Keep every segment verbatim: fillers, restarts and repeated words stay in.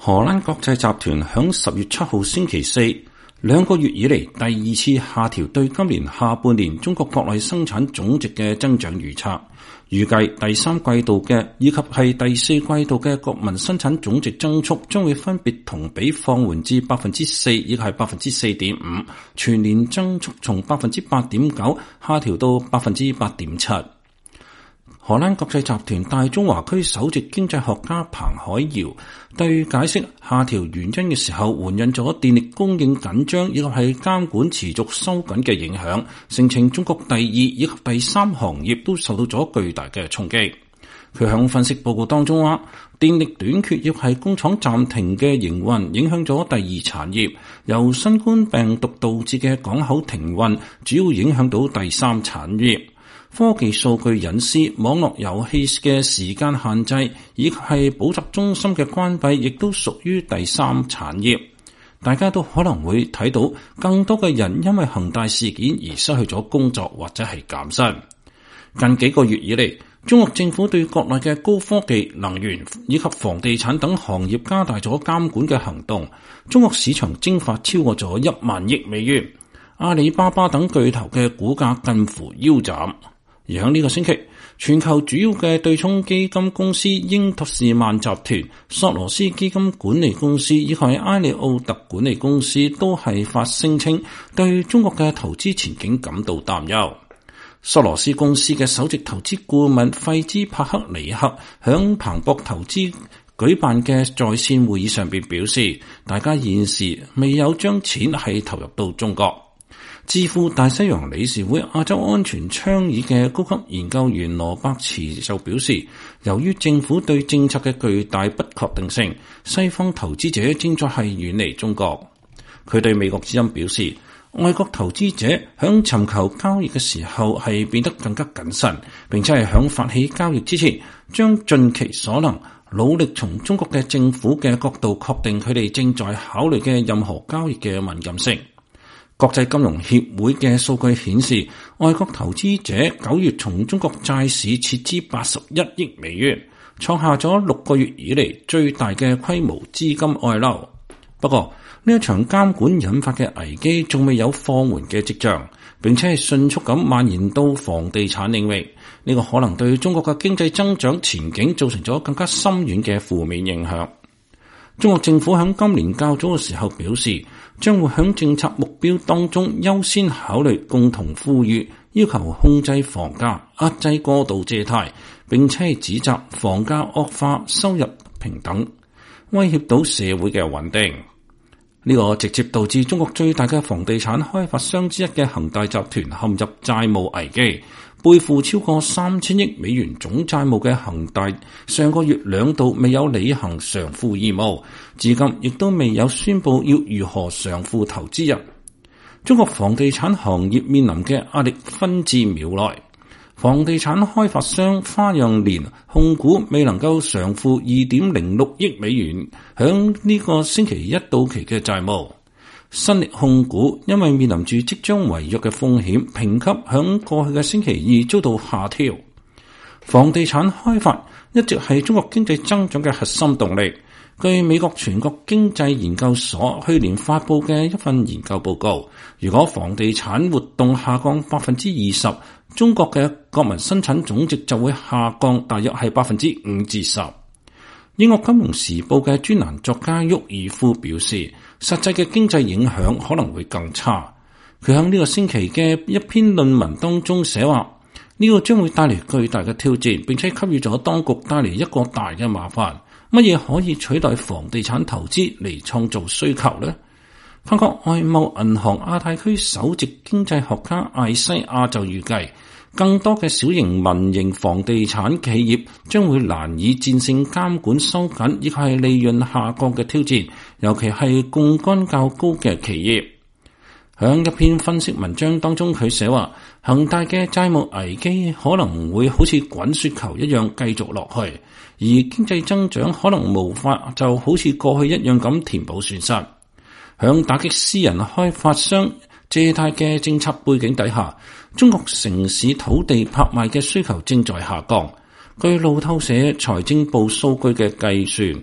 荷蘭國際集團響十月七號星期四，兩個月以嚟第二次下調對今年下半年中國國內生產總值嘅增長預測，預計第三季度嘅以及係第四季度嘅國民生產總值增速將會分別同比放緩至百分之四以及係百分之四點五，全年增速從百分之八點九下調到百分之八點七。荷蘭國際集團大中華區首席經濟學家彭海瑤對解釋下調原因嘅時候，援引咗電力供應緊張以及係監管持續收緊嘅影響，聲稱中國第二以及第三行業都受到咗巨大嘅衝擊。佢響分析報告當中話，電力短缺亦係工廠暫停嘅營運，影響咗第二產業；由新冠病毒導致嘅港口停運，主要影響到第三產業。科技數據隱私、網絡遊戲嘅時間限制，以及係補習中心嘅關閉，亦都屬於第三產業。大家都可能會睇到更多嘅人因為恒大事件而失去咗工作或者係減薪。近幾個月以嚟，中國政府對國內嘅高科技、能源以及房地產等行業加大咗監管嘅行動，中國市場蒸發超過咗一萬億美元。阿里巴巴等巨頭嘅股價近乎腰斬。而喺呢個星期，全球主要嘅對沖基金公司英特士曼集團、索羅斯基金管理公司以及埃利奧特管理公司都係發聲稱對中國嘅投資前景感到擔憂。索羅斯公司嘅首席投資顧問費茲帕克尼克響彭博投資舉辦嘅在線會議上邊表示，大家現時未有將錢係投入到中國。智庫大西洋理事會亞洲安全倡議嘅高級研究員羅伯茨就表示，由於政府對政策嘅巨大不確定性，西方投資者正在係遠離中國。佢對美國之音表示，外國投資者響尋求交易嘅時候係變得更加謹慎，並且係響發起交易之前，將盡其所能努力從中國嘅政府嘅角度確定佢哋正在考慮嘅任何交易嘅敏感性。國際金融協會嘅數據顯示，外國投資者九月從中國債市撤資八十一億美元，創下咗六個月以嚟最大嘅規模資金外流。不過，呢一場監管引發嘅危機仲未有放緩嘅跡象，並且係迅速咁蔓延到房地產領域。呢個可能對中國嘅經濟增長前景造成咗更加深遠嘅負面影響。中國政府喺今年較早嘅時候表示，將會喺政策目標當中優先考慮共同富裕，要求控制房價、壓制過度借貸，並且指責房價惡化、收入不平等，威脅到社會嘅穩定。呢個直接導致中國最大嘅房地產開發商之一嘅恒大集團陷入債務危機。背負超過三千億美元總債務嘅恒大，上個月兩度未有履行償付義務，至今亦都未有宣布要如何償付投資人。中國房地產行業面臨嘅壓力紛至淼來，房地產開發商花樣年控股未能夠償付二點零六億美元響呢個星期一到期嘅債務。新力控股因為面臨住即將違約嘅風險，評級響過去嘅星期二遭到下調。房地產開發一直係中國經濟增長嘅核心動力。據美國全國經濟研究所去年發佈嘅一份研究報告，如果房地產活動下降百分之二十，中國嘅國民生產總值就會下降大約係百分之五至十。英國金融時報嘅專欄作家沃爾夫表示，實際嘅經濟影響可能會更差。佢喺呢個星期嘅一篇論文當中寫話，呢個將會帶嚟巨大嘅挑戰，並且給予咗當局帶嚟一個大嘅麻煩。乜嘢可以取代房地產投資嚟創造需求呢？法國外貿銀行亞太區首席經濟學家艾西亞就預計，更多嘅小型民營房地產企業將會難以戰勝監管收緊以及係利潤下降嘅挑戰，尤其係槓桿較高嘅企業。響一篇分析文章當中，佢寫話，恒大嘅債務危機可能會好似滾雪球一樣繼續落去，而經濟增長可能無法就好似過去一樣咁填補損失。響打擊私人開發商借貸嘅政策背景底下，中國城市土地拍賣嘅需求正在下降。據路透社財政部數據嘅計算，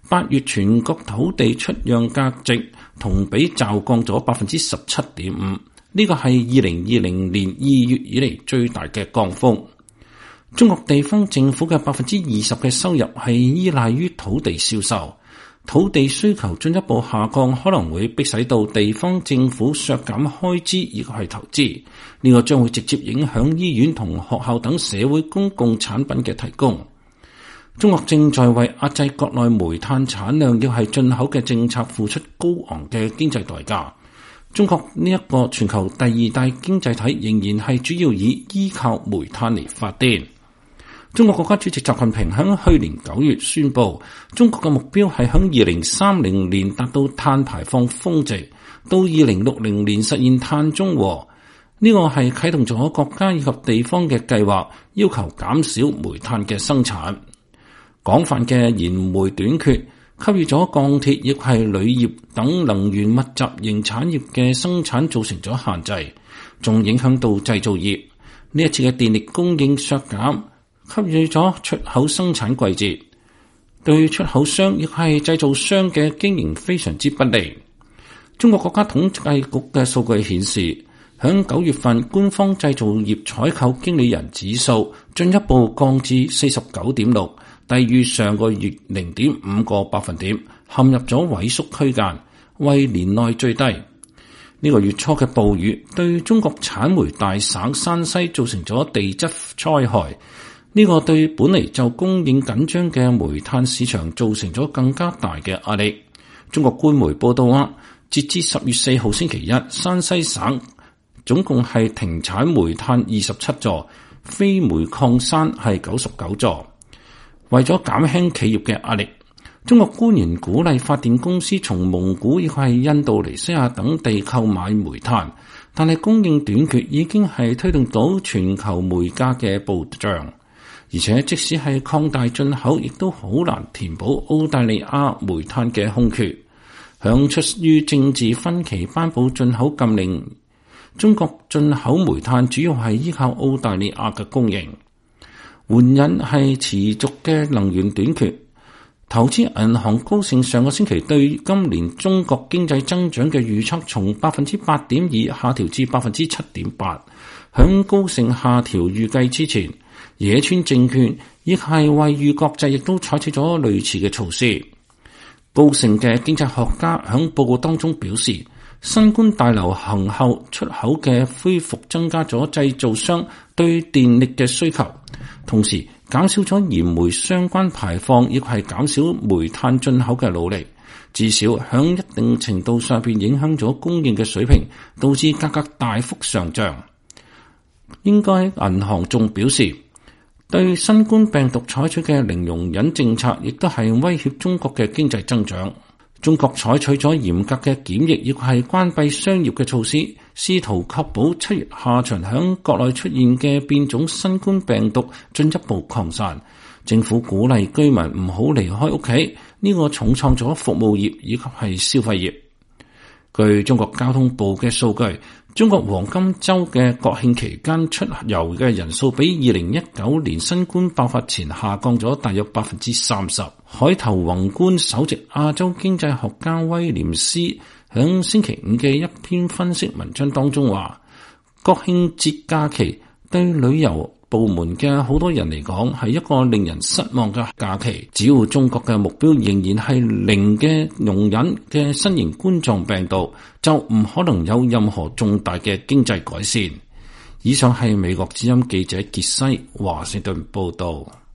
八月全國土地出讓價值同比驟降咗百分之十七點五，呢個係二零二零年二月以嚟最大嘅降幅。中國地方政府嘅百分之二十嘅收入係依賴於土地銷售，土地需求進一步下降，可能會迫使到地方政府削減開支以及係投資，呢個將會直接影響醫院同學校等社會公共產品嘅提供。中國正在為壓制國內煤炭產量要係進口嘅政策付出高昂嘅經濟代價。中國呢一個全球第二大經濟體仍然係主要以依靠煤炭嚟發電。中國國家主席習近平喺去年九月宣布，中國嘅目標係喺二零三零年達到碳排放峰值，到二零六零年實現碳中和。呢個係啟動咗國家以及地方嘅計劃，要求減少煤炭嘅生產。廣泛嘅燃煤短缺，給予咗鋼鐵亦係鋁業等能源密集型產業嘅生產造成咗限制，仲影響到製造業。呢一次嘅電力供應削減，給予咗出口生產季節，對出口商亦係製造商嘅經營非常之不利。中國國家統計局嘅數據顯示，響九月份官方製造業採購經理人指數進一步降至四十九點六。低於上個月零點五個百分點，陷入咗萎縮區間，為年內最低。呢、這個月初嘅暴雨對中國產煤大省山西造成咗地質災害，呢、這個對本嚟就供應緊張嘅煤炭市場造成咗更加大嘅壓力。中國官媒報道話，截至十月四號星期一，山西省總共係停產煤炭二十七座，非煤礦山係九十九座。為咗減輕企業嘅壓力，中國官員鼓勵發電公司從蒙古亦係印度尼西亞等地購買煤炭，但係供應短缺已經係推動到全球煤價嘅暴漲，而且即使係擴大進口，亦都好難填補澳大利亞煤炭嘅空缺。響出於政治分歧頒布進口禁令，中國進口煤炭主要係依靠澳大利亞嘅供應。援引係持續嘅能源短缺。投資銀行高盛上個星期對今年中國經濟增長嘅預測從百分之八點二下調至百分之七點八。響高盛下調預計之前，野村證券亦係惠譽國際亦都採取咗類似嘅措施。高盛嘅經濟學家響報告當中表示，新冠大流行後出口嘅恢復增加咗製造商對電力嘅需求，同時減少咗燃煤相關排放，亦係減少煤炭進口嘅努力，至少響一定程度上邊影響咗供應嘅水平，導致價格大幅上漲。應該銀行仲表示，對新冠病毒採取嘅零容忍政策，亦都係威脅中國嘅經濟增長。中國採取咗嚴格嘅檢疫，亦係關閉商業嘅措施，試圖確保七月下旬響國內出現嘅變種新冠病毒進一步擴散。政府鼓勵居民唔好離開屋企，呢個重創咗服務業以及係消費業。據中國交通部嘅數據，中國黃金週嘅國慶期間出遊嘅人數比二零一九年新冠爆發前下降咗大約百分之三十。海投宏觀首席亞洲經濟學家威廉斯響星期五嘅一篇分析文章當中話，國慶節假期對旅遊部門嘅好多人嚟講係一個令人失望嘅假期。只要中國嘅目標仍然係零嘅容忍嘅新型冠狀病毒，就唔可能有任何重大嘅經濟改善。以上係美國之音記者傑西華盛頓報道。